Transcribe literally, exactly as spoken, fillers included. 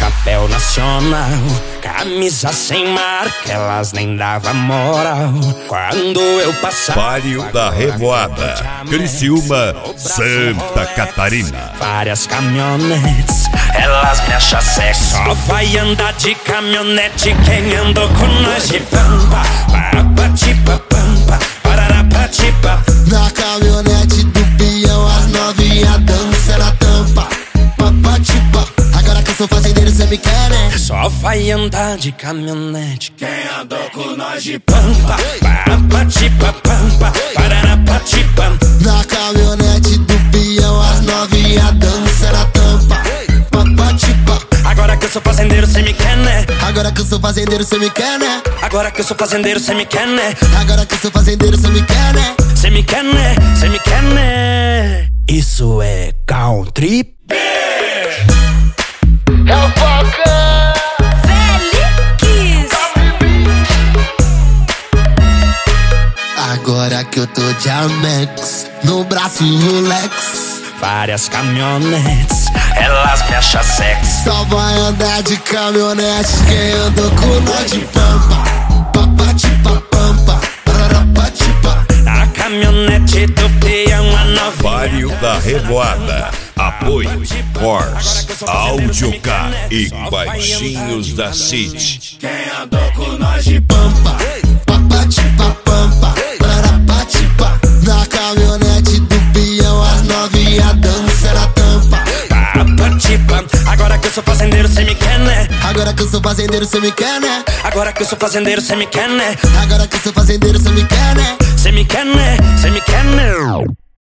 chapéu nacional, camisa sem marca, elas nem davam moral. Quando eu passava Páreo da Revoada, Criciúma, Santa Catarina. Várias caminhonetes, elas me acham sexy. Só vai andar de caminhonete quem andou com nós de pampa. Papatipa pampa, pararapatipa. Na caminhonete do peão as novinha dança na tampa. Papatipa, agora que eu sou fazendeiro cê me quer, né? Só vai andar de caminhonete quem andou com nós de pampa. Papatipa pampa, pararapatipa. Na caminhonete do peão as novinha dança na tampa. Papatipa, agora que eu sou fazendeiro cê me quer, né? agora que eu sou fazendeiro cê me quer, né? Agora que eu sou fazendeiro cê me quer, né? Agora que eu sou fazendeiro cê me quer, né? Cê me quer, né? Cê me quer, né? Isso é country. É o Falcão Felix. Agora que eu tô de Amex, no braço Rolex. Várias caminhonetes, elas me acham sexy. Só vai andar de caminhonete quem andou com nós de pampa. Papatipa pampa, pararapatipa. Na caminhonete do peão a novinha. Páreo da Revoada. Apoio Corsa, Audiocar e Baixinhos da City. Quem andou com nós de Pampa, papatipa pampa, pararapatipa. Na caminhonete do peão as novinha dança na tampa. Papatipa, agora que eu sou fazendeiro cê me quer, né? Agora que eu sou fazendeiro cê me quer, né? Agora que eu sou fazendeiro cê me quer, né? Agora que eu sou fazendeiro cê me quer, né? Cê me quer, né? Cê me quer, né?